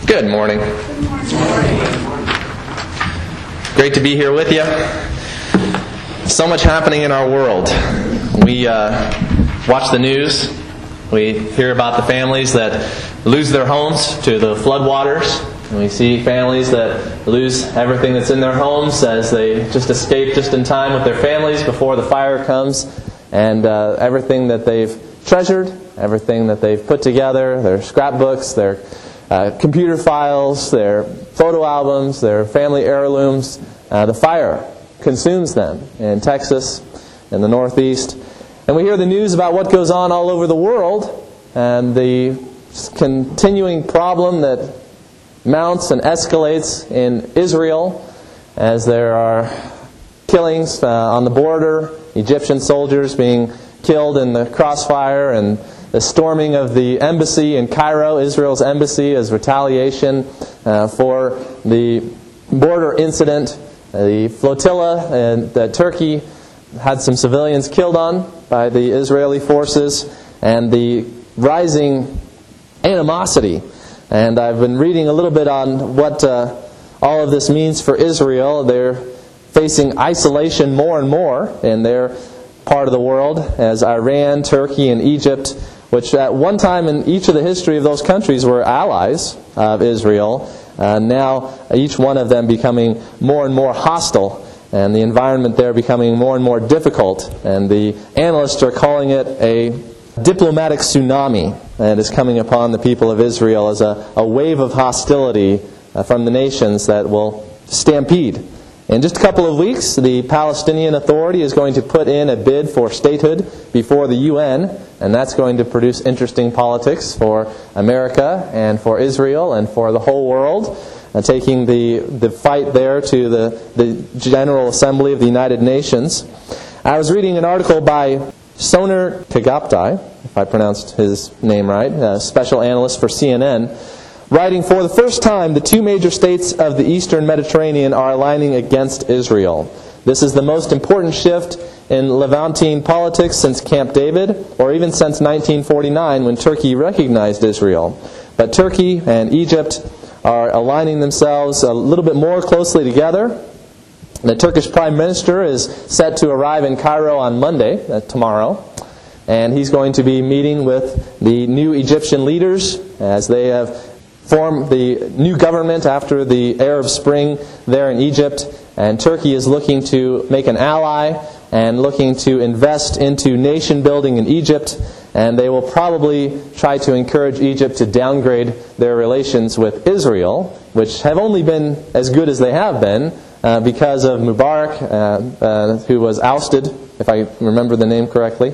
Good morning. Great to be here with you. So much happening in our world. We watch the news. We hear about the families that lose their homes to the floodwaters. And we see families that lose everything that's in their homes as they just escape just in time with their families before the fire comes. And everything that they've treasured, everything that they've put together, their scrapbooks, their computer files, their photo albums, their family heirlooms, the fire consumes them in Texas, in the Northeast. And we hear the news about what goes on all over the world and the continuing problem that mounts and escalates in Israel as there are killings on the border, Egyptian soldiers being killed in the crossfire, and the storming of the embassy in Cairo, Israel's embassy, as retaliation for the border incident. The flotilla that Turkey had some civilians killed on by the Israeli forces, and the rising animosity. And I've been reading a little bit on what all of this means for Israel. They're facing isolation more and more in their part of the world, as Iran, Turkey, and Egypt, which at one time in each of the history of those countries were allies of Israel, now each one of them becoming more and more hostile, and the environment there becoming more and more difficult. And the analysts are calling it a diplomatic tsunami that is coming upon the people of Israel as a wave of hostility from the nations that will stampede. In just a couple of weeks, the Palestinian Authority is going to put in a bid for statehood before the UN, and that's going to produce interesting politics for America and for Israel and for the whole world, taking the fight there to the General Assembly of the United Nations. I was reading an article by Soner Kagaptai, if I pronounced his name right, a special analyst for CNN, writing, "For the first time, the two major states of the Eastern Mediterranean are aligning against Israel. This is the most important shift in Levantine politics since Camp David, or even since 1949 when Turkey recognized Israel. But Turkey and Egypt are aligning themselves a little bit more closely together. The Turkish Prime Minister is set to arrive in Cairo on Monday, tomorrow, and he's going to be meeting with the new Egyptian leaders as they have formed the new government after the Arab Spring there in Egypt. And Turkey is looking to make an ally and looking to invest into nation building in Egypt. And they will probably try to encourage Egypt to downgrade their relations with Israel, which have only been as good as they have been because of Mubarak, who was ousted, if I remember the name correctly,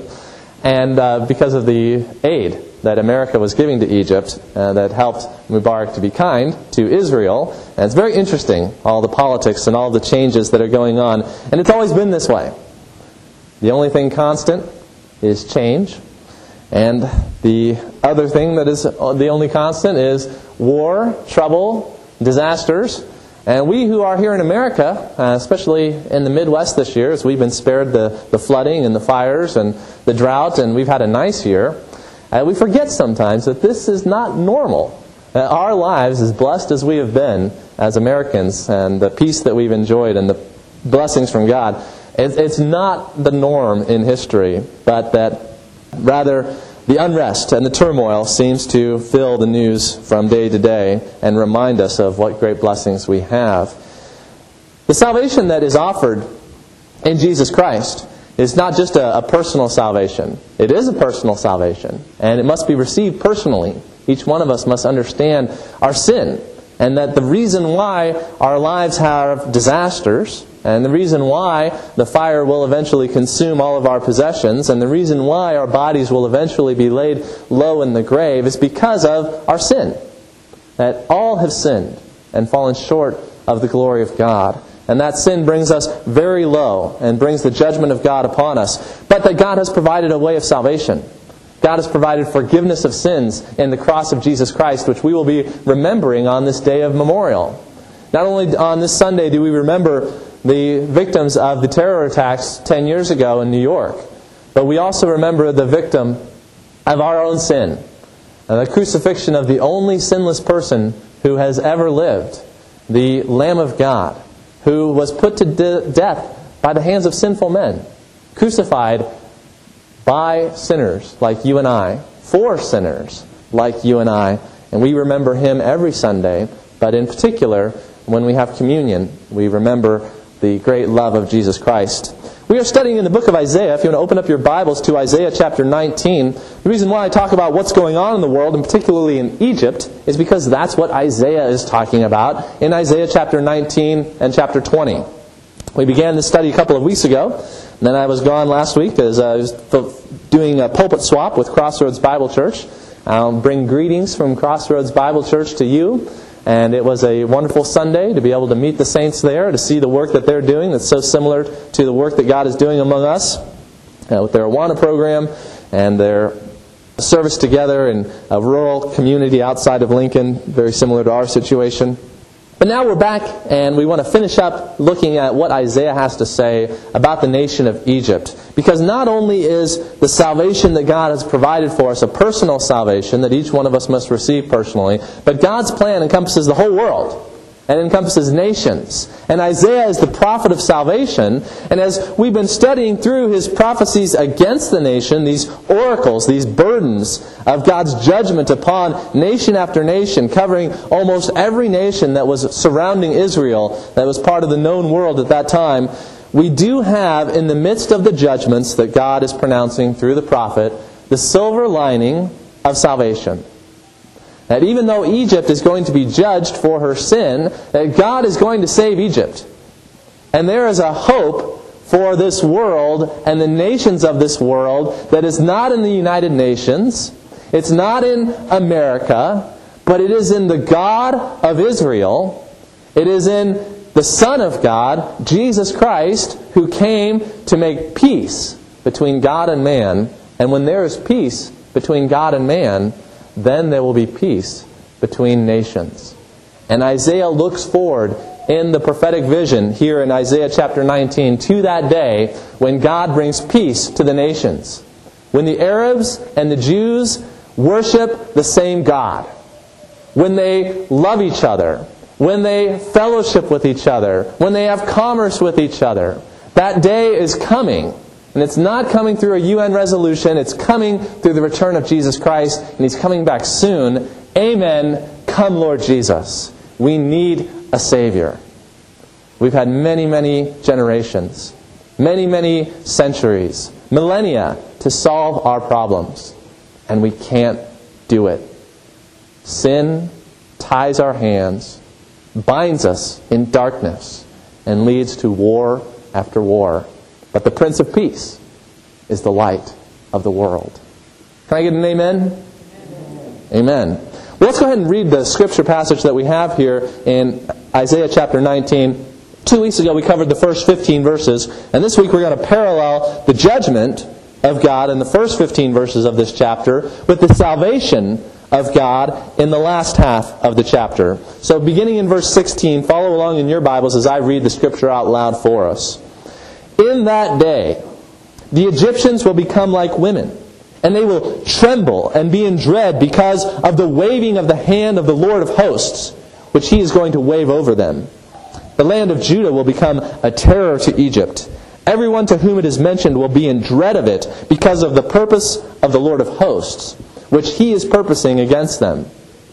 and because of the aid that America was giving to Egypt that helped Mubarak to be kind to Israel. And it's very interesting, all the politics and all the changes that are going on. And it's always been this way. The only thing constant is change. And the other thing that is the only constant is war, trouble, disasters. And we who are here in America, especially in the Midwest this year, as we've been spared the flooding and the fires and the drought, and we've had a nice year, we forget sometimes that this is not normal. Our lives, as blessed as we have been as Americans, and the peace that we've enjoyed and the blessings from God, it's not the norm in history, but that rather the unrest and the turmoil seems to fill the news from day to day and remind us of what great blessings we have. The salvation that is offered in Jesus Christ is not just a personal salvation. It is a personal salvation, and it must be received personally. Each one of us must understand our sin, and that the reason why our lives have disasters, and the reason why the fire will eventually consume all of our possessions, and the reason why our bodies will eventually be laid low in the grave is because of our sin. That all have sinned and fallen short of the glory of God. And that sin brings us very low and brings the judgment of God upon us. But that God has provided a way of salvation. God has provided forgiveness of sins in the cross of Jesus Christ, which we will be remembering on this day of memorial. Not only on this Sunday do we remember the victims of the terror attacks 10 years ago in New York, but we also remember the victim of our own sin, the crucifixion of the only sinless person who has ever lived, the Lamb of God, who was put to death by the hands of sinful men, crucified by sinners like you and I, for sinners like you and I. And we remember Him every Sunday, but in particular, when we have communion, we remember the great love of Jesus Christ. We are studying in the book of Isaiah. If you want to open up your Bibles to Isaiah chapter 19, the reason why I talk about what's going on in the world, and particularly in Egypt, is because that's what Isaiah is talking about in Isaiah chapter 19 and chapter 20. We began this study a couple of weeks ago, and then I was gone last week as I was doing a pulpit swap with Crossroads Bible Church. I'll bring greetings from Crossroads Bible Church to you. And it was a wonderful Sunday to be able to meet the saints there, to see the work that they're doing that's so similar to the work that God is doing among us with their Awana program and their service together in a rural community outside of Lincoln, very similar to our situation. But now we're back and we want to finish up looking at what Isaiah has to say about the nation of Egypt. Because not only is the salvation that God has provided for us a personal salvation that each one of us must receive personally, but God's plan encompasses the whole world and encompasses nations. And Isaiah is the prophet of salvation. And as we've been studying through his prophecies against the nation, these oracles, these burdens of God's judgment upon nation after nation, covering almost every nation that was surrounding Israel, that was part of the known world at that time, we do have, in the midst of the judgments that God is pronouncing through the prophet, the silver lining of salvation. That even though Egypt is going to be judged for her sin, that God is going to save Egypt. And there is a hope for this world and the nations of this world that is not in the United Nations, it's not in America, but it is in the God of Israel. It is in the Son of God, Jesus Christ, who came to make peace between God and man. And when there is peace between God and man, then there will be peace between nations. And Isaiah looks forward in the prophetic vision here in Isaiah chapter 19 to that day when God brings peace to the nations. When the Arabs and the Jews worship the same God. When they love each other. When they fellowship with each other. When they have commerce with each other. That day is coming. And it's not coming through a UN resolution. It's coming through the return of Jesus Christ. And He's coming back soon. Amen. Come, Lord Jesus. We need a Savior. We've had many, many generations. Many, many centuries. Millennia to solve our problems. And we can't do it. Sin ties our hands, binds us in darkness, and leads to war after war. But the Prince of Peace is the light of the world. Can I get an amen? Amen. Well, let's go ahead and read the scripture passage that we have here in Isaiah chapter 19. 2 weeks ago we covered the first 15 verses, and this week we're going to parallel the judgment of God in the first 15 verses of this chapter with the salvation of God in the last half of the chapter. So beginning in verse 16, follow along in your Bibles as I read the scripture out loud for us. In that day, the Egyptians will become like women, and they will tremble and be in dread because of the waving of the hand of the Lord of hosts, which He is going to wave over them. The land of Judah will become a terror to Egypt. Everyone to whom it is mentioned will be in dread of it because of the purpose of the Lord of hosts, which He is purposing against them.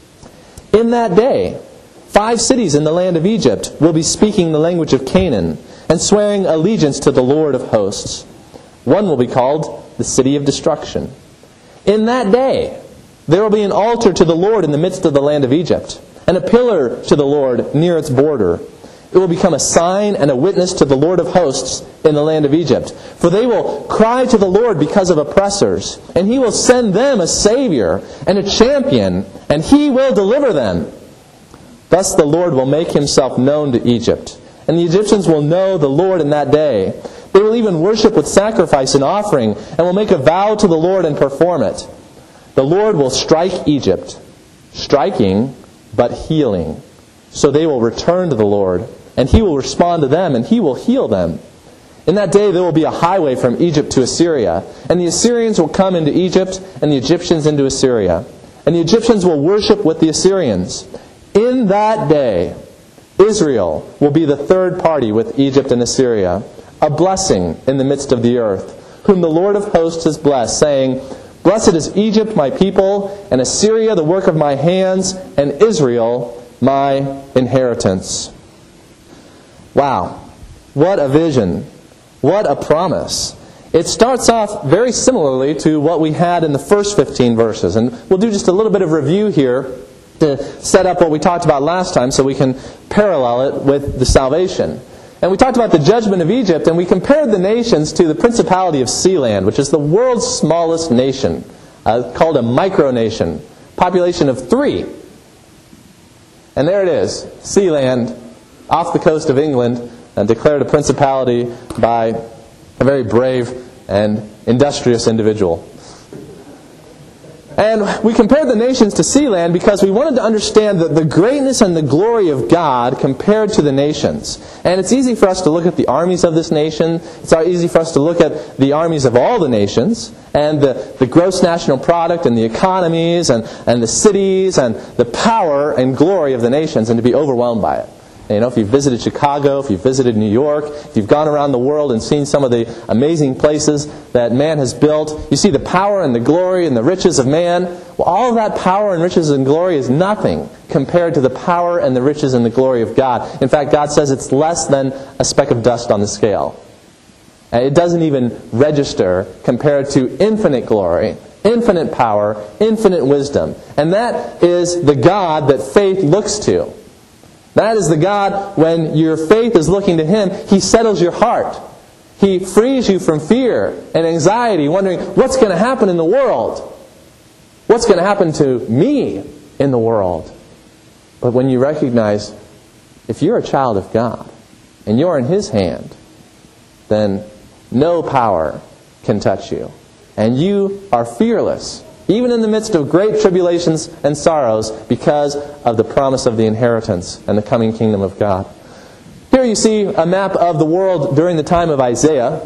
In that day, 5 cities in the land of Egypt will be speaking the language of Canaan, and swearing allegiance to the Lord of hosts. One will be called the City of Destruction. In that day, there will be an altar to the Lord in the midst of the land of Egypt, and a pillar to the Lord near its border. It will become a sign and a witness to the Lord of hosts in the land of Egypt. For they will cry to the Lord because of oppressors, and He will send them a Savior and a champion, and He will deliver them. Thus the Lord will make Himself known to Egypt. And the Egyptians will know the Lord in that day. They will even worship with sacrifice and offering, and will make a vow to the Lord and perform it. The Lord will strike Egypt, striking but healing. So they will return to the Lord, and He will respond to them, and He will heal them. In that day there will be a highway from Egypt to Assyria, and the Assyrians will come into Egypt, and the Egyptians into Assyria. And the Egyptians will worship with the Assyrians. In that day, Israel will be the third party with Egypt and Assyria, a blessing in the midst of the earth, whom the Lord of hosts has blessed, saying, Blessed is Egypt, my people, and Assyria, the work of my hands, and Israel, my inheritance. Wow, what a vision. What a promise. It starts off very similarly to what we had in the first 15 verses. And we'll do just a little bit of review here to set up what we talked about last time so we can parallel it with the salvation. And we talked about the judgment of Egypt, and we compared the nations to the principality of Sealand, which is the world's smallest nation, called a micronation, population of 3. And there it is, Sealand, off the coast of England, declared a principality by a very brave and industrious individual. And we compared the nations to Sealand because we wanted to understand the greatness and the glory of God compared to the nations. And it's easy for us to look at the armies of this nation. It's easy for us to look at the armies of all the nations and the gross national product and the economies and the cities and the power and glory of the nations and to be overwhelmed by it. If you've visited Chicago, if you've visited New York, if you've gone around the world and seen some of the amazing places that man has built, you see the power and the glory and the riches of man. Well, all of that power and riches and glory is nothing compared to the power and the riches and the glory of God. In fact, God says it's less than a speck of dust on the scale. And it doesn't even register compared to infinite glory, infinite power, infinite wisdom. And that is the God that faith looks to. That is the God, when your faith is looking to Him, He settles your heart. He frees you from fear and anxiety, wondering, what's going to happen in the world? What's going to happen to me in the world? But when you recognize, if you're a child of God, and you're in His hand, then no power can touch you. And you are fearless, even in the midst of great tribulations and sorrows, because of the promise of the inheritance and the coming kingdom of God. Here you see a map of the world during the time of Isaiah.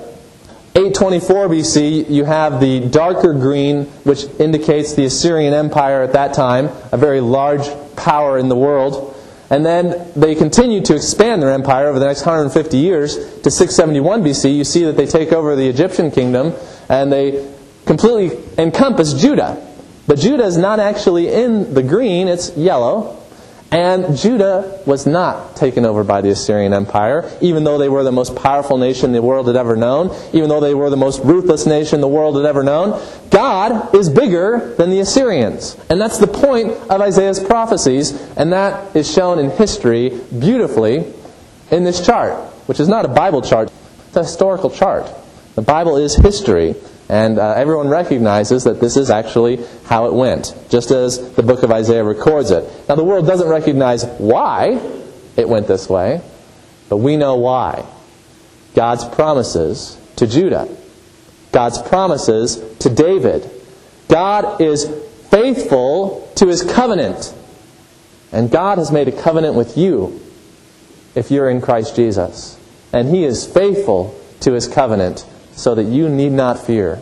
824 BC, you have the darker green, which indicates the Assyrian Empire at that time, a very large power in the world. And then they continue to expand their empire over the next 150 years to 671 BC. You see that they take over the Egyptian kingdom, and they completely encompass Judah. But Judah is not actually in the green, it's yellow. And Judah was not taken over by the Assyrian Empire, even though they were the most powerful nation the world had ever known, even though they were the most ruthless nation the world had ever known. God is bigger than the Assyrians. And that's the point of Isaiah's prophecies, and that is shown in history beautifully in this chart, which is not a Bible chart, it's a historical chart. The Bible is history. And everyone recognizes that this is actually how it went, just as the book of Isaiah records it. Now the world doesn't recognize why it went this way, but we know why. God's promises to Judah. God's promises to David. God is faithful to His covenant. And God has made a covenant with you if you're in Christ Jesus. And He is faithful to His covenant, so that you need not fear.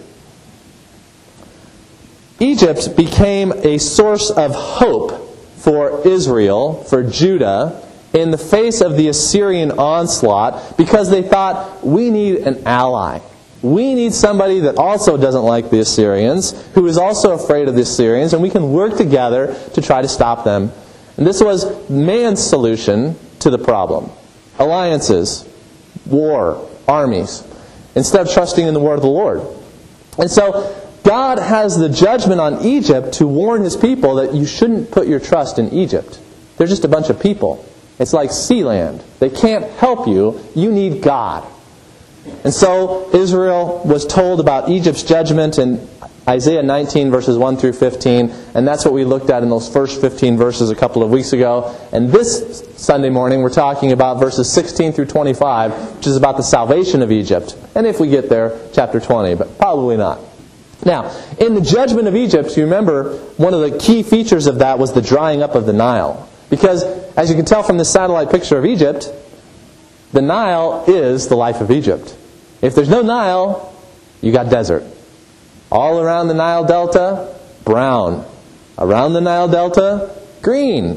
Egypt became a source of hope for Israel, for Judah, in the face of the Assyrian onslaught, because they thought, we need an ally. We need somebody that also doesn't like the Assyrians, who is also afraid of the Assyrians, and we can work together to try to stop them. And this was man's solution to the problem. Alliances, war, armies, instead of trusting in the word of the Lord. And so God has the judgment on Egypt to warn His people that you shouldn't put your trust in Egypt. They're just a bunch of people. It's like Sealand. They can't help you. You need God. And so Israel was told about Egypt's judgment in Isaiah 19 verses 1 through 15, and that's what we looked at in those first 15 verses a couple of weeks ago. And this Sunday morning we're talking about verses 16 through 25, which is about the salvation of Egypt. And if we get there, chapter 20, but probably not. Now, in the judgment of Egypt, you remember one of the key features of that was the drying up of the Nile. Because, as you can tell from this satellite picture of Egypt, the Nile is the life of Egypt. If there's no Nile, you got desert. All around the Nile Delta, brown. Around the Nile Delta, green.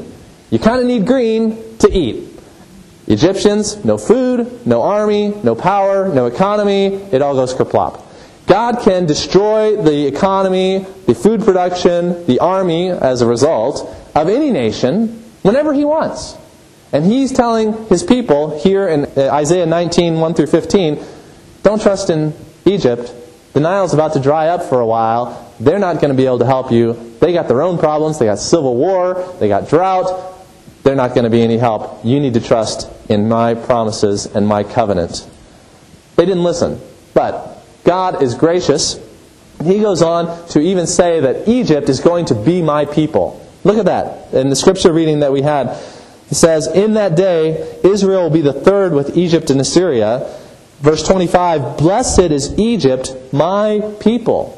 You kind of need green to eat. Egyptians, no food, no army, no power, no economy. It all goes kerplop. God can destroy the economy, the food production, the army as a result of any nation whenever He wants. And He's telling His people here in Isaiah 19, 1 through 15, don't trust in Egypt. The Nile's about to dry up for a while. They're not going to be able to help you. They got their own problems. They got civil war. They got drought. They're not going to be any help. You need to trust in my promises and my covenant. They didn't listen. But God is gracious. He goes on to even say that Egypt is going to be my people. Look at that. In the scripture reading that we had, it says, in that day, Israel will be the third with Egypt and Assyria. Verse 25, blessed is Egypt, my people.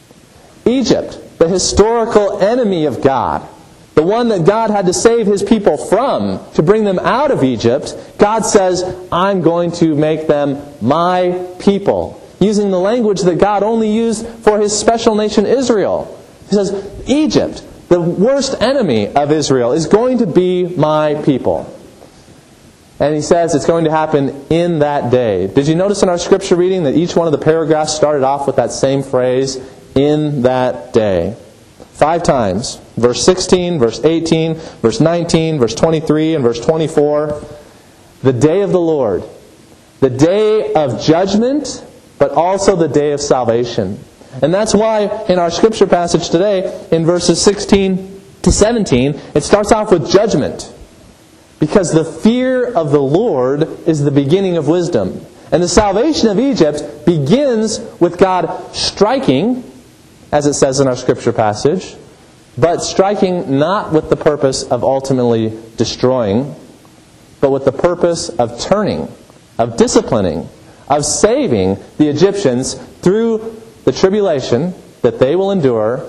Egypt, the historical enemy of God, the one that God had to save His people from, to bring them out of Egypt, God says, I'm going to make them my people. Using the language that God only used for His special nation Israel. He says, Egypt, the worst enemy of Israel, is going to be my people. And He says it's going to happen in that day. Did you notice in our scripture reading that each one of the paragraphs started off with that same phrase, in that day? 5 times. Verse 16, verse 18, verse 19, verse 23, and verse 24. The day of the Lord. The day of judgment, but also the day of salvation. And that's why in our scripture passage today, in verses 16 to 17, it starts off with judgment. Because the fear of the Lord is the beginning of wisdom. And the salvation of Egypt begins with God striking, as it says in our scripture passage, but striking not with the purpose of ultimately destroying, but with the purpose of turning, of disciplining, of saving the Egyptians through the tribulation that they will endure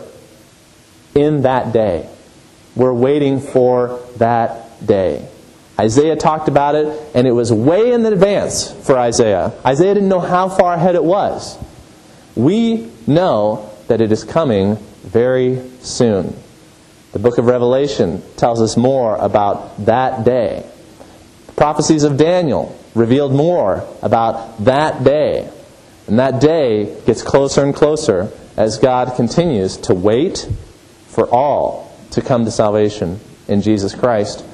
in that day. We're waiting for that day. Isaiah talked about it, and it was way in advance for Isaiah. Isaiah didn't know how far ahead it was. We know that it is coming very soon. The book of Revelation tells us more about that day. The prophecies of Daniel revealed more about that day. And that day gets closer and closer as God continues to wait for all to come to salvation in Jesus Christ.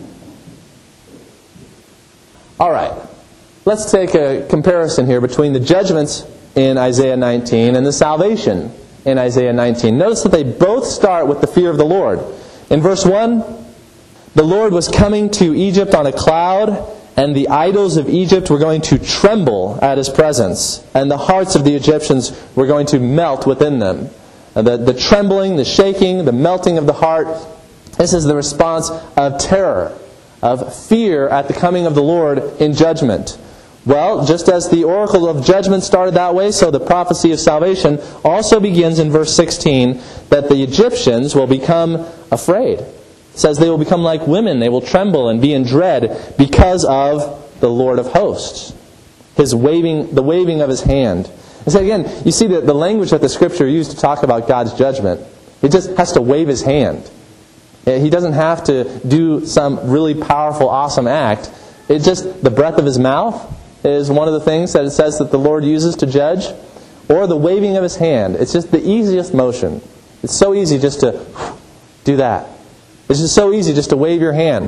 All right, let's take a comparison here between the judgments in Isaiah 19 and the salvation in Isaiah 19. Notice that they both start with the fear of the Lord. In verse 1, the Lord was coming to Egypt on a cloud, and the idols of Egypt were going to tremble at His presence, and the hearts of the Egyptians were going to melt within them. The trembling, the shaking, the melting of the heart, this is the response of terror, of fear at the coming of the Lord in judgment. Well, just as the oracle of judgment started that way, so the prophecy of salvation also begins in verse 16, that the Egyptians will become afraid. It says they will become like women. They will tremble and be in dread because of the Lord of hosts. The waving of His hand. And so again, you see the language that the Scripture used to talk about God's judgment. He just has to wave His hand. He doesn't have to do some really powerful, awesome act. It's just the breath of His mouth is one of the things that it says that the Lord uses to judge. Or the waving of His hand. It's just the easiest motion. It's so easy just to do that. It's just so easy just to wave your hand.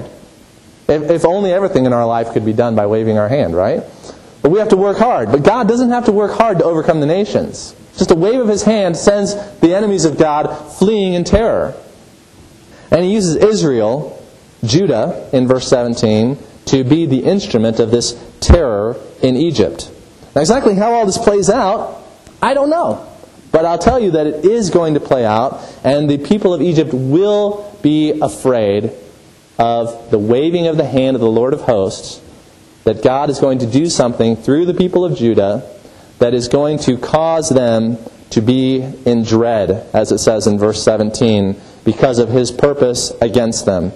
If only everything in our life could be done by waving our hand, right? But we have to work hard. But God doesn't have to work hard to overcome the nations. Just a wave of His hand sends the enemies of God fleeing in terror. And He uses Israel, Judah, in verse 17, to be the instrument of this terror in Egypt. Now exactly how all this plays out, I don't know. But I'll tell you that it is going to play out, and the people of Egypt will be afraid of the waving of the hand of the Lord of hosts, that God is going to do something through the people of Judah that is going to cause them to be in dread, as it says in verse 17, because of His purpose against them.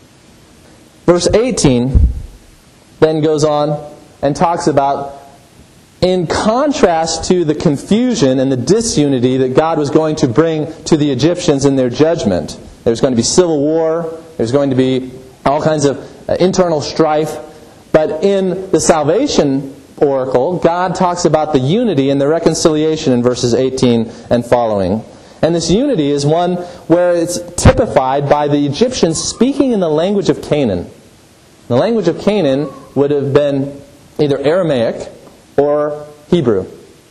Verse 18 then goes on and talks about, in contrast to the confusion and the disunity that God was going to bring to the Egyptians in their judgment. There's going to be civil war. There's going to be all kinds of internal strife. But in the salvation oracle, God talks about the unity and the reconciliation in verses 18 and following. And this unity is one where it's typified by the Egyptians speaking in the language of Canaan. The language of Canaan would have been either Aramaic or Hebrew.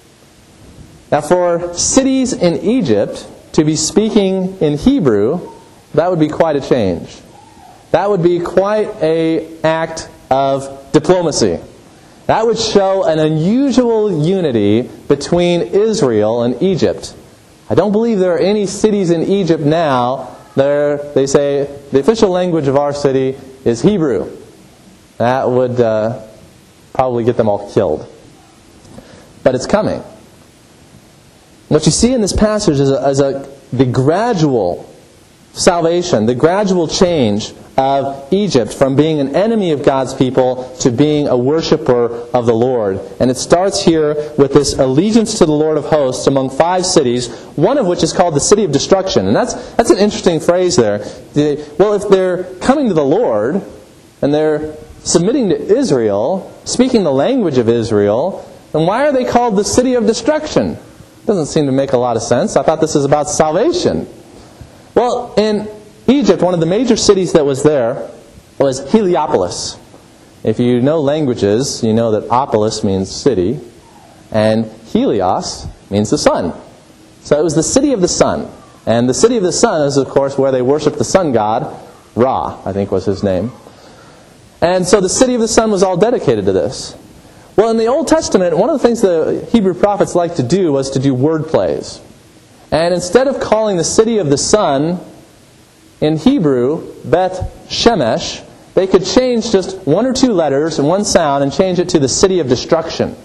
Now for cities in Egypt to be speaking in Hebrew, that would be quite a change. That would be quite an act of diplomacy. That would show an unusual unity between Israel and Egypt. I don't believe there are any cities in Egypt now that they say the official language of our city is Hebrew. That would probably get them all killed. But it's coming. What you see in this passage is the gradual salvation, the gradual change of Egypt from being an enemy of God's people to being a worshiper of the Lord. And it starts here with this allegiance to the Lord of hosts among 5 cities, one of which is called the city of destruction. And that's an interesting phrase there. Well, if they're coming to the Lord and they're submitting to Israel, speaking the language of Israel, then why are they called the city of destruction? Doesn't seem to make a lot of sense. I thought this was about salvation. Well, in Egypt, one of the major cities that was there was Heliopolis. If you know languages, you know that Opolis means city, and Helios means the sun. So it was the city of the sun. And the city of the sun is, of course, where they worship the sun god. Ra, I think was his name. And so the city of the sun was all dedicated to this. Well, in the Old Testament, one of the things the Hebrew prophets liked to do was to do word plays. And instead of calling the city of the sun in Hebrew Beth Shemesh, they could change just 1 or 2 letters and 1 sound and change it to the city of destruction.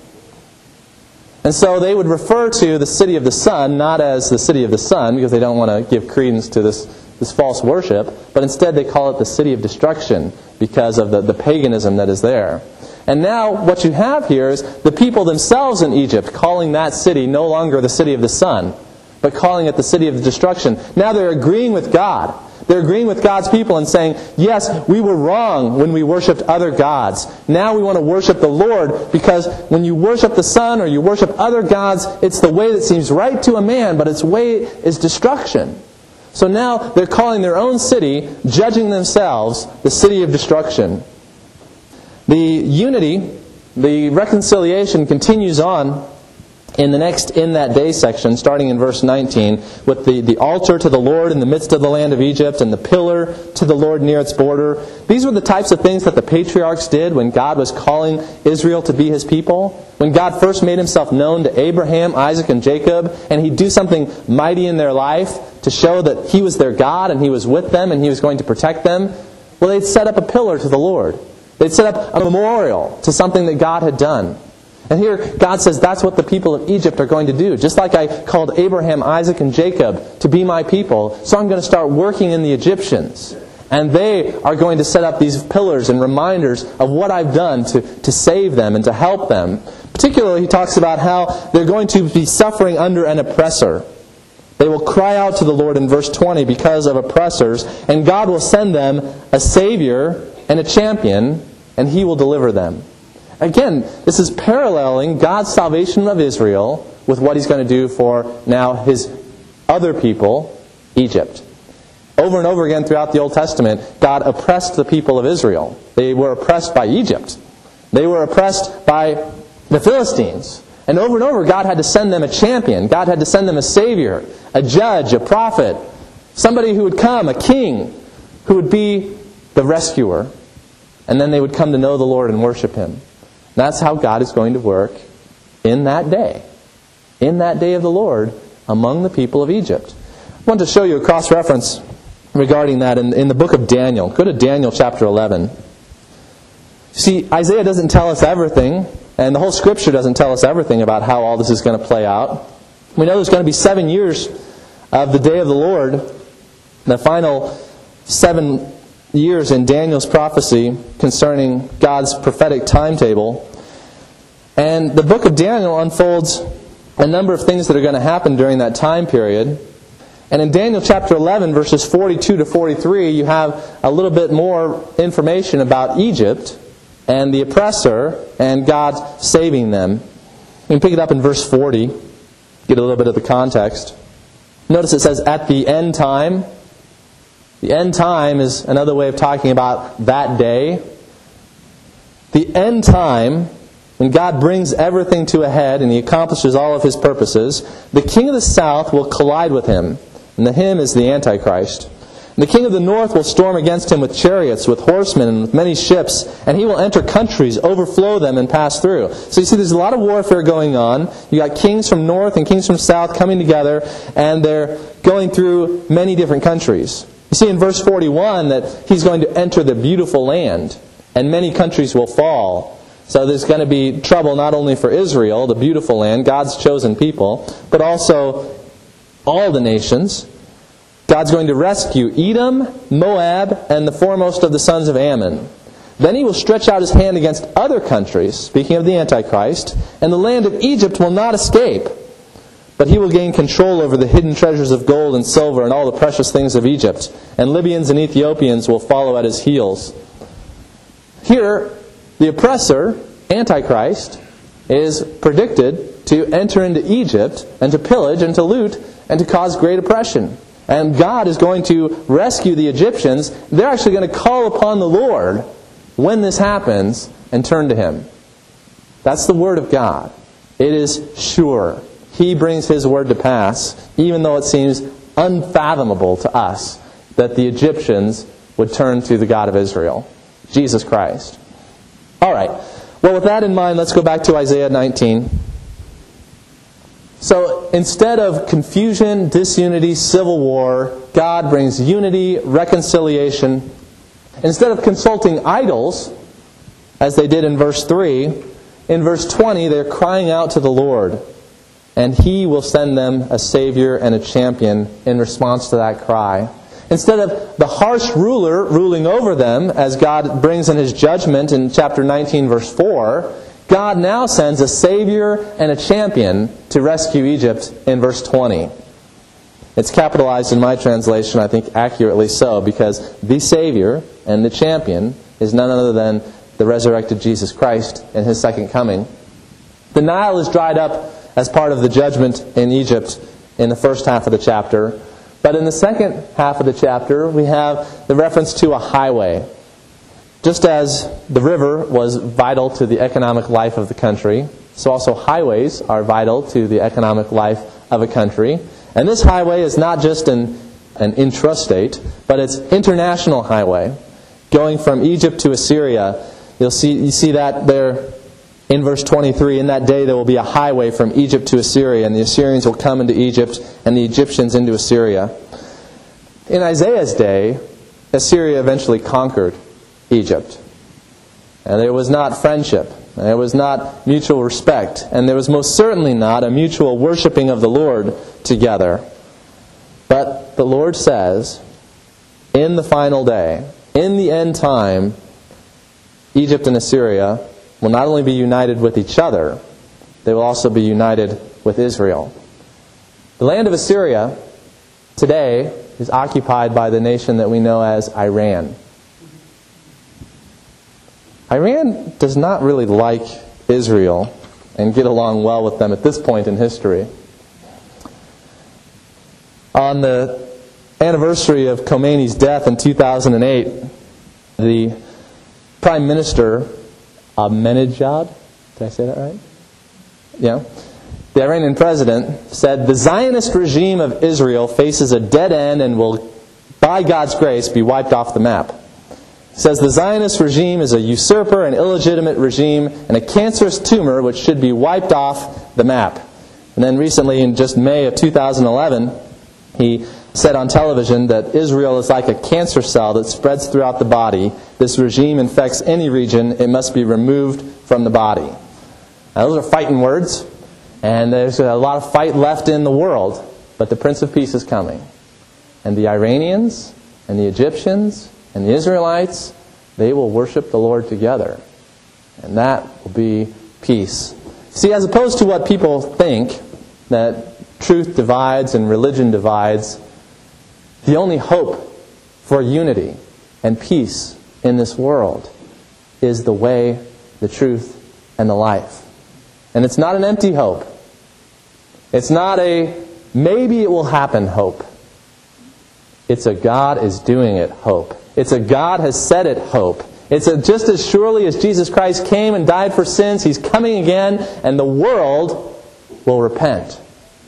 And so they would refer to the city of the sun not as the city of the sun, because they don't want to give credence to this false worship, but instead they call it the city of destruction because of the paganism that is there. And now what you have here is the people themselves in Egypt calling that city no longer the city of the sun, but calling it the city of the destruction. Now they're agreeing with God. They're agreeing with God's people and saying, yes, we were wrong when we worshipped other gods. Now we want to worship the Lord, because when you worship the sun or you worship other gods, it's the way that seems right to a man, but its way is destruction. So now they're calling their own city, judging themselves, the city of destruction. The unity, the reconciliation continues on in that day section, starting in verse 19, with the altar to the Lord in the midst of the land of Egypt, and the pillar to the Lord near its border. These were the types of things that the patriarchs did when God was calling Israel to be His people. When God first made Himself known to Abraham, Isaac, and Jacob, and He'd do something mighty in their life to show that He was their God and He was with them and He was going to protect them, well, they'd set up a pillar to the Lord. They'd set up a memorial to something that God had done. And here God says that's what the people of Egypt are going to do. Just like I called Abraham, Isaac, and Jacob to be my people, so I'm going to start working in the Egyptians. And they are going to set up these pillars and reminders of what I've done to save them and to help them. Particularly, he talks about how they're going to be suffering under an oppressor. They will cry out to the Lord in verse 20 because of oppressors, and God will send them a Savior and a champion, and He will deliver them. Again, this is paralleling God's salvation of Israel with what He's going to do for now His other people, Egypt. Over and over again throughout the Old Testament, God oppressed the people of Israel. They were oppressed by Egypt. They were oppressed by the Philistines. And over, God had to send them a champion. God had to send them a Savior, a judge, a prophet, somebody who would come, a king, who would be the rescuer. And then they would come to know the Lord and worship Him. That's how God is going to work in that day of the Lord, among the people of Egypt. I want to show you a cross-reference regarding that in the book of Daniel. Go to Daniel chapter 11. See, Isaiah doesn't tell us everything, and the whole Scripture doesn't tell us everything about how all this is going to play out. We know there's going to be 7 years of the day of the Lord, the final 7 years in Daniel's prophecy concerning God's prophetic timetable. And the book of Daniel unfolds a number of things that are going to happen during that time period. And in Daniel chapter 11, verses 42 to 43, you have a little bit more information about Egypt and the oppressor and God saving them. You can pick it up in verse 40, get a little bit of the context. Notice it says, at the end time. The end time is another way of talking about that day. The end time, when God brings everything to a head and He accomplishes all of His purposes, the king of the south will collide with him. And the him is the Antichrist. And the king of the north will storm against him with chariots, with horsemen, and with many ships. And he will enter countries, overflow them, and pass through. So you see there's a lot of warfare going on. You got kings from north and kings from south coming together, and they're going through many different countries. You see in verse 41 that he's going to enter the beautiful land, and many countries will fall. So there's going to be trouble not only for Israel, the beautiful land, God's chosen people, but also all the nations. God's going to rescue Edom, Moab, and the foremost of the sons of Ammon. Then He will stretch out His hand against other countries, speaking of the Antichrist, and the land of Egypt will not escape. But He will gain control over the hidden treasures of gold and silver and all the precious things of Egypt, and Libyans and Ethiopians will follow at His heels. Here, the oppressor, Antichrist, is predicted to enter into Egypt and to pillage and to loot and to cause great oppression. And God is going to rescue the Egyptians. They're actually going to call upon the Lord when this happens and turn to Him. That's the Word of God. It is sure. He brings His Word to pass, even though it seems unfathomable to us that the Egyptians would turn to the God of Israel, Jesus Christ. All right. Well, with that in mind, let's go back to Isaiah 19. So instead of confusion, disunity, civil war, God brings unity, reconciliation. Instead of consulting idols, as they did in verse 3, in verse 20 they're crying out to the Lord. And He will send them a Savior and a champion in response to that cry. Instead of the harsh ruler ruling over them, as God brings in His judgment in chapter 19, verse 4, God now sends a Savior and a champion to rescue Egypt in verse 20. It's capitalized in my translation, I think accurately so, because the Savior and the champion is none other than the resurrected Jesus Christ in His second coming. The Nile is dried up as part of the judgment in Egypt in the first half of the chapter. But in the second half of the chapter, we have the reference to a highway. Just as the river was vital to the economic life of the country, so also highways are vital to the economic life of a country. And this highway is not just an intrastate, but it's international highway, going from Egypt to Assyria. You see that there in verse 23. In that day there will be a highway from Egypt to Assyria, and the Assyrians will come into Egypt, and the Egyptians into Assyria. In Isaiah's day, Assyria eventually conquered Egypt. And there was not friendship. And there was not mutual respect. And there was most certainly not a mutual worshiping of the Lord together. But the Lord says, in the final day, in the end time, Egypt and Assyria will not only be united with each other, they will also be united with Israel. The land of Assyria today is occupied by the nation that we know as Iran. Iran does not really like Israel and get along well with them at this point in history. On the anniversary of Khomeini's death in 2008, the Prime Minister, Ahmadinejad, did I say that right? Yeah. The Iranian president said, "The Zionist regime of Israel faces a dead end and will, by God's grace, be wiped off the map." He says the Zionist regime is a usurper, an illegitimate regime, and a cancerous tumor which should be wiped off the map. And then recently, in just May of 2011, he said on television that Israel is like a cancer cell that spreads throughout the body. This regime infects any region. It must be removed from the body. Now, those are fighting words, and there's a lot of fight left in the world. But the Prince of Peace is coming. And the Iranians and the Egyptians and the Israelites, they will worship the Lord together. And that will be peace. See, as opposed to what people think, that truth divides and religion divides, The only hope for unity and peace in this world is the way, the truth, and the life. And it's not an empty hope. It's not a maybe it will happen hope. It's a God is doing it hope. It's a God has said it hope. It's a just as surely as Jesus Christ came and died for sins, He's coming again, and the world will repent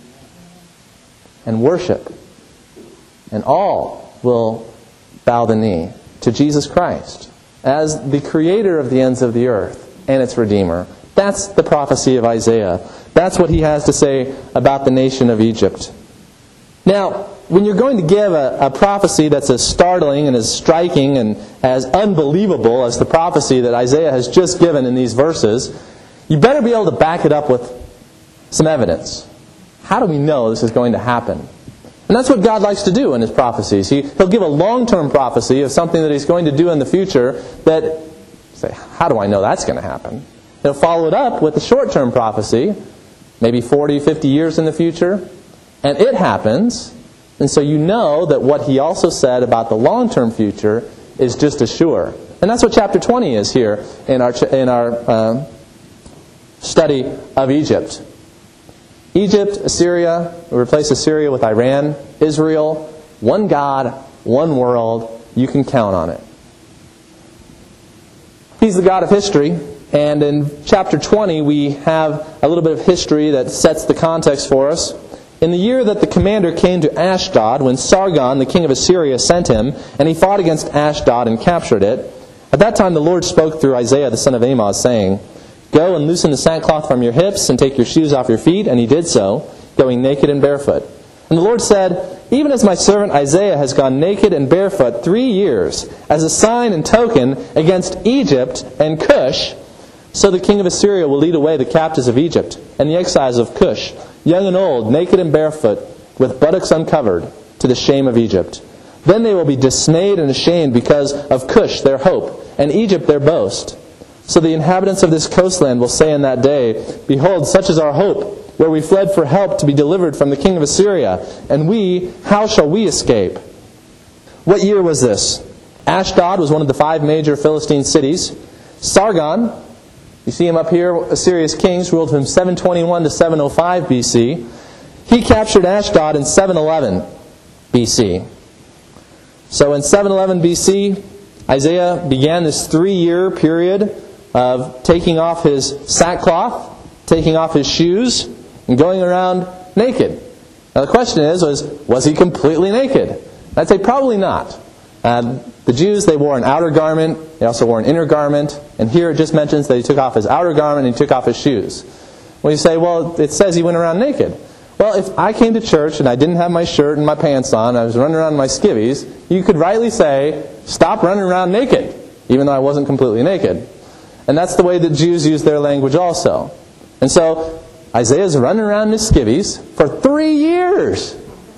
and worship. And all will bow the knee to Jesus Christ as the creator of the ends of the earth and its Redeemer. That's the prophecy of Isaiah. That's what he has to say about the nation of Egypt. Now, when you're going to give a prophecy that's as startling and as striking and as unbelievable as the prophecy that Isaiah has just given in these verses, you better be able to back it up with some evidence. How do we know this is going to happen? And that's what God likes to do in His prophecies. He'll give a long-term prophecy of something that He's going to do in the future that, say, how do I know that's going to happen? He'll follow it up with a short-term prophecy, maybe 40, 50 years in the future, and it happens, and so you know that what He also said about the long-term future is just as sure. And that's what chapter 20 is here in our study of Egypt. Egypt, Assyria, we replace Assyria with Iran, Israel, one God, one world, you can count on it. He's the God of history, and in chapter 20 we have a little bit of history that sets the context for us. In the year that the commander came to Ashdod, when Sargon, the king of Assyria, sent him, and he fought against Ashdod and captured it, at that time the Lord spoke through Isaiah the son of Amoz, saying, "Go and loosen the sackcloth from your hips, and take your shoes off your feet." And he did so, going naked and barefoot. And the Lord said, "Even as my servant Isaiah has gone naked and barefoot 3 years, as a sign and token against Egypt and Cush, so the king of Assyria will lead away the captives of Egypt, and the exiles of Cush, young and old, naked and barefoot, with buttocks uncovered, to the shame of Egypt. Then they will be dismayed and ashamed because of Cush their hope, and Egypt their boast. So the inhabitants of this coastland will say in that day, 'Behold, such is our hope, where we fled for help to be delivered from the king of Assyria. And we, how shall we escape?'" What year was this? Ashdod was one of the 5 major Philistine cities. Sargon, you see him up here, Assyria's kings, ruled from 721 to 705 BC. He captured Ashdod in 711 BC. So in 711 BC, Isaiah began this 3-year period of taking off his sackcloth, taking off his shoes, and going around naked. Now the question is, was he completely naked? I'd say probably not. The Jews, they wore an outer garment, they also wore an inner garment, and here it just mentions that he took off his outer garment and he took off his shoes. Well, you say, well, it says he went around naked. Well, if I came to church and I didn't have my shirt and my pants on, I was running around in my skivvies, you could rightly say, "Stop running around naked," even though I wasn't completely naked. And that's the way that Jews use their language also. And so, Isaiah's running around in his skivvies for 3 years.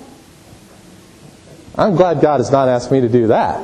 I'm glad God has not asked me to do that.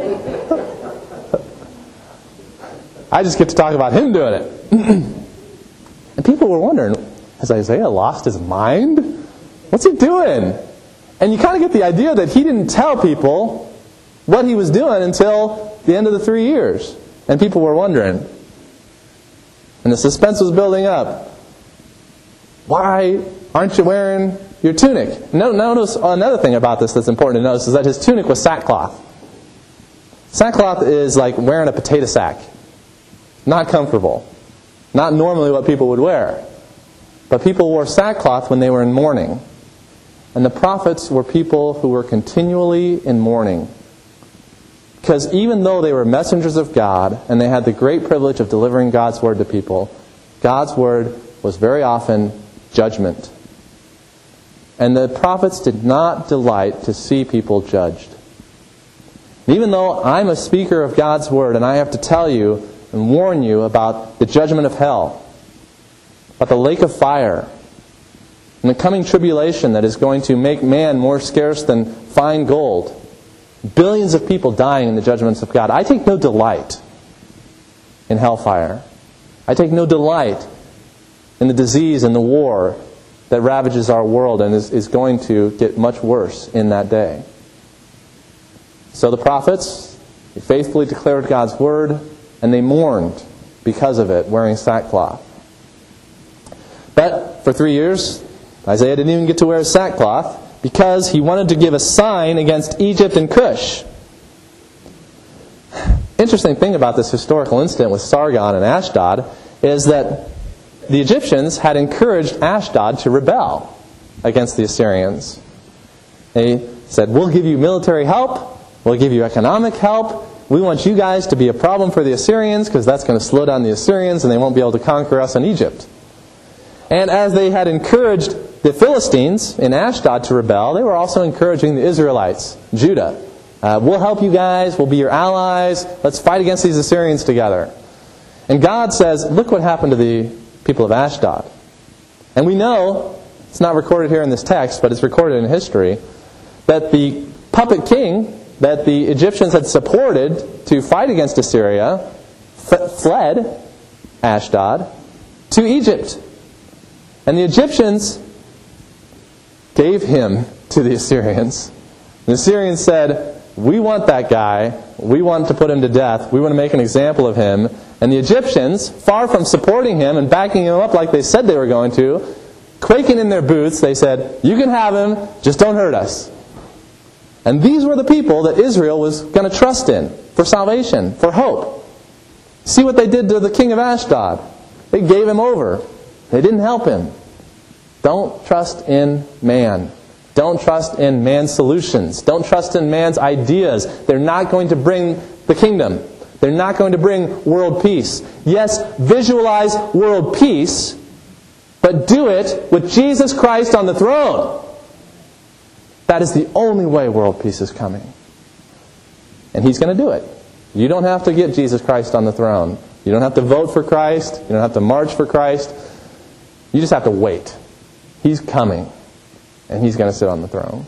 I just get to talk about Him doing it. And people were wondering, has Isaiah lost his mind? What's he doing? And you kind of get the idea that he didn't tell people what he was doing until the end of the 3 years. And people were wondering. And the suspense was building up. Why aren't you wearing your tunic? Notice another thing about this that's important to notice is that his tunic was sackcloth. Sackcloth is like wearing a potato sack. Not comfortable. Not normally what people would wear. But people wore sackcloth when they were in mourning. And the prophets were people who were continually in mourning. Because even though they were messengers of God, and they had the great privilege of delivering God's Word to people, God's Word was very often judgment. And the prophets did not delight to see people judged. And even though I'm a speaker of God's Word, and I have to tell you and warn you about the judgment of hell, about the lake of fire, and the coming tribulation that is going to make man more scarce than fine gold, billions of people dying in the judgments of God, I take no delight in hellfire. I take no delight in the disease and the war that ravages our world and is going to get much worse in that day. So the prophets, they faithfully declared God's word, and they mourned because of it, wearing sackcloth. But for 3 years, Isaiah didn't even get to wear his sackcloth because he wanted to give a sign against Egypt and Cush. Interesting thing about this historical incident with Sargon and Ashdod is that the Egyptians had encouraged Ashdod to rebel against the Assyrians. They said, we'll give you military help, we'll give you economic help, we want you guys to be a problem for the Assyrians because that's going to slow down the Assyrians and they won't be able to conquer us in Egypt. And as they had encouraged the Philistines in Ashdod to rebel, they were also encouraging the Israelites, Judah. We'll help you guys, we'll be your allies, let's fight against these Assyrians together. And God says, look what happened to the people of Ashdod. And we know, it's not recorded here in this text, but it's recorded in history, that the puppet king that the Egyptians had supported to fight against Assyria fled Ashdod to Egypt. And the Egyptians gave him to the Assyrians. The Assyrians said, we want that guy, we want to put him to death, we want to make an example of him. And the Egyptians, far from supporting him and backing him up like they said they were going to, quaking in their boots, they said, you can have him, just don't hurt us. And these were the people that Israel was going to trust in for salvation, for hope. See what they did to the king of Ashdod. They gave him over. They didn't help him. Don't trust in man. Don't trust in man's solutions. Don't trust in man's ideas. They're not going to bring the kingdom. They're not going to bring world peace. Yes, visualize world peace, but do it with Jesus Christ on the throne. That is the only way world peace is coming. And He's going to do it. You don't have to get Jesus Christ on the throne. You don't have to vote for Christ. You don't have to march for Christ. You just have to wait. He's coming. And He's going to sit on the throne.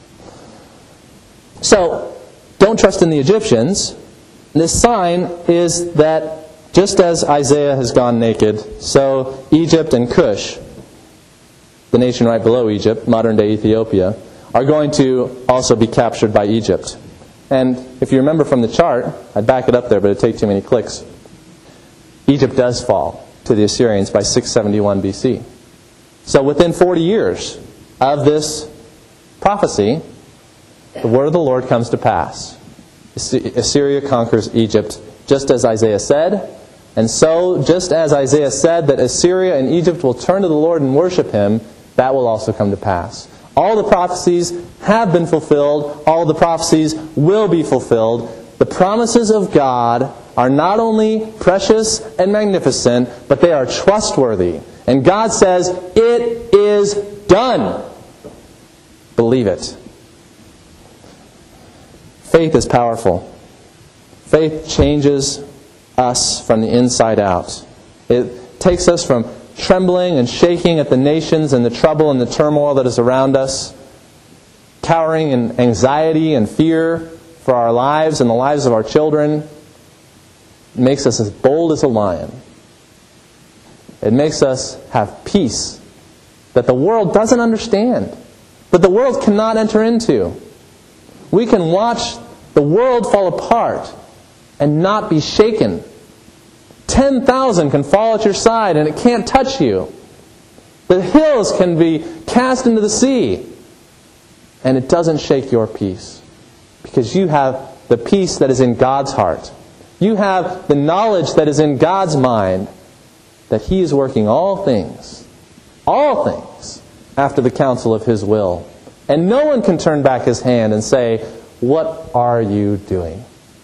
So, don't trust in the Egyptians. This sign is that just as Isaiah has gone naked, so Egypt and Cush, the nation right below Egypt, modern-day Ethiopia, are going to also be captured by Egypt. And if you remember from the chart, I'd back it up there, but it'd take too many clicks. Egypt does fall to the Assyrians by 671 BC. So within 40 years of this prophecy, the word of the Lord comes to pass. Assyria conquers Egypt, just as Isaiah said. And so, just as Isaiah said that Assyria and Egypt will turn to the Lord and worship Him, that will also come to pass. All the prophecies have been fulfilled. All the prophecies will be fulfilled. The promises of God are not only precious and magnificent, but they are trustworthy. And God says, it is done. Believe it. Faith is powerful. Faith changes us from the inside out. It takes us from trembling and shaking at the nations and the trouble and the turmoil that is around us, cowering in anxiety and fear for our lives and the lives of our children. It makes us as bold as a lion. It makes us have peace that the world doesn't understand, that the world cannot enter into. We can watch the world fall apart and not be shaken. 10,000 can fall at your side and it can't touch you. The hills can be cast into the sea and it doesn't shake your peace. Because you have the peace that is in God's heart. You have the knowledge that is in God's mind that He is working all things after the counsel of His will. And no one can turn back his hand and say, what are you doing?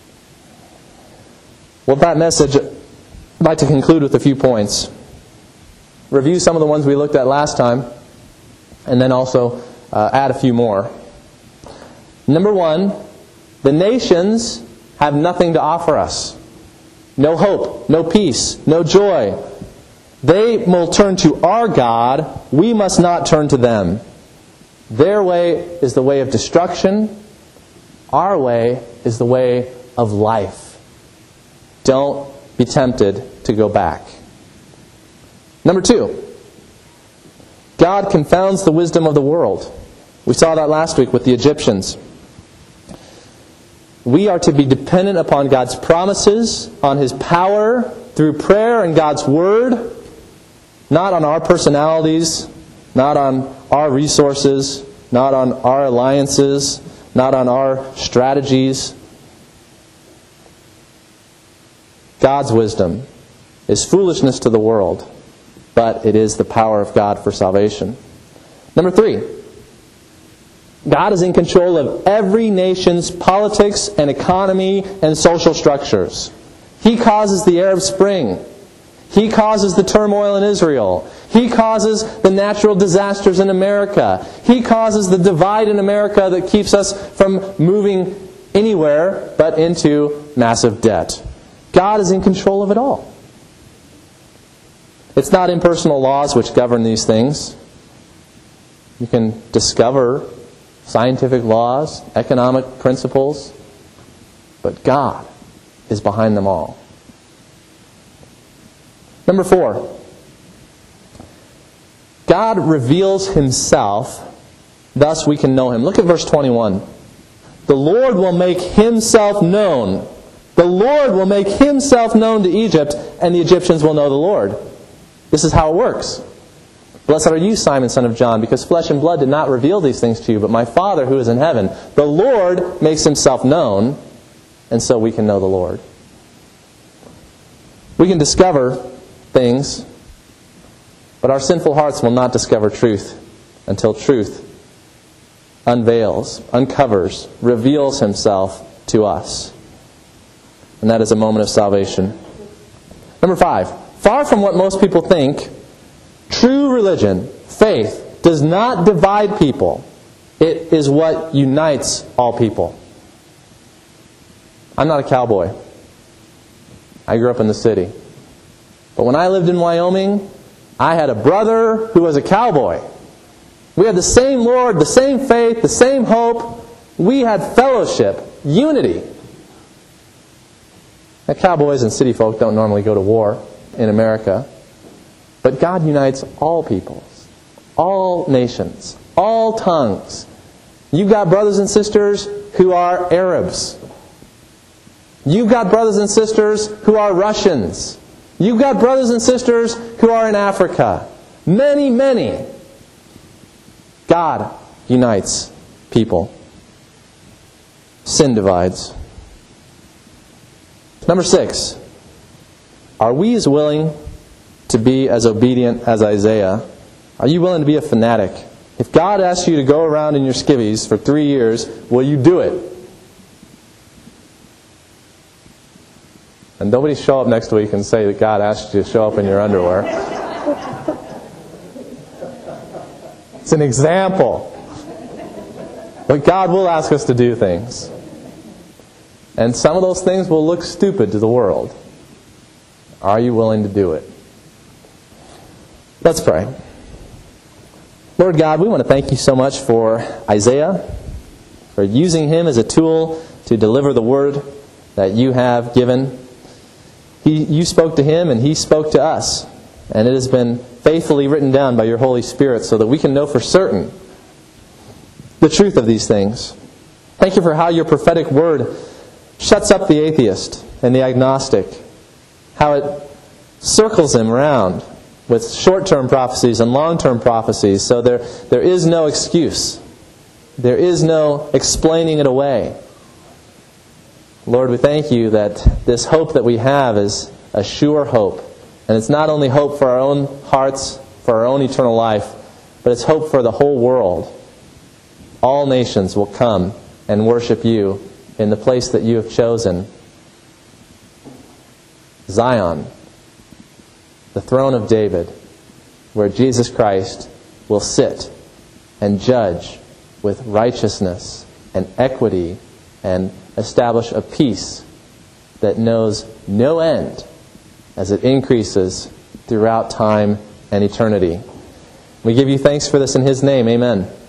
Well, that message, I'd like to conclude with a few points. Review some of the ones we looked at last time, and then also add a few more. Number one, the nations have nothing to offer us. No hope, no peace, no joy. They will turn to our God. We must not turn to them. Their way is the way of destruction. Our way is the way of life. Don't be tempted to go back. Number two, God confounds the wisdom of the world. We saw that last week with the Egyptians. We are to be dependent upon God's promises, on His power, through prayer and God's Word, not on our personalities, not on our resources, not on our alliances, not on our strategies. God's wisdom is foolishness to the world, but it is the power of God for salvation. Number 3, God is in control of every nation's politics and economy and social structures. He causes the Arab Spring. He causes the turmoil in Israel. He causes the natural disasters in America. He causes the divide in America that keeps us from moving anywhere but into massive debt. God is in control of it all. It's not impersonal laws which govern these things. You can discover scientific laws, economic principles, but God is behind them all. Number 4, God reveals Himself, thus we can know Him. Look at verse 21. The Lord will make Himself known. The Lord will make Himself known to Egypt, and the Egyptians will know the Lord. This is how it works. Blessed are you, Simon, son of John, because flesh and blood did not reveal these things to you, but my Father who is in heaven. The Lord makes Himself known, and so we can know the Lord. We can discover things, but our sinful hearts will not discover truth until truth unveils, uncovers, reveals Himself to us. And that is a moment of salvation. Number 5, far from what most people think, true religion, faith, does not divide people. It is what unites all people. I'm not a cowboy. I grew up in the city. But when I lived in Wyoming, I had a brother who was a cowboy. We had the same Lord, the same faith, the same hope. We had fellowship, unity. Now, cowboys and city folk don't normally go to war in America. But God unites all peoples, all nations, all tongues. You've got brothers and sisters who are Arabs. You've got brothers and sisters who are Russians. You've got brothers and sisters who are in Africa. Many, many. God unites people. Sin divides. Number 6. Are we as willing to be as obedient as Isaiah? Are you willing to be a fanatic? If God asks you to go around in your skivvies for 3 years, will you do it? And nobody show up next week and say that God asked you to show up in your underwear. It's an example. But God will ask us to do things. And some of those things will look stupid to the world. Are you willing to do it? Let's pray. Lord God, we want to thank You so much for Isaiah, for using him as a tool to deliver the word that You have given. You spoke to him and he spoke to us. And it has been faithfully written down by Your Holy Spirit so that we can know for certain the truth of these things. Thank You for how Your prophetic word shuts up the atheist and the agnostic. How it circles him around with short-term prophecies and long-term prophecies. So there is no excuse. There is no explaining it away. Lord, we thank You that this hope that we have is a sure hope. And it's not only hope for our own hearts, for our own eternal life, but it's hope for the whole world. All nations will come and worship You in the place that You have chosen. Zion, the throne of David, where Jesus Christ will sit and judge with righteousness and equity and establish a peace that knows no end as it increases throughout time and eternity. We give You thanks for this in His name. Amen.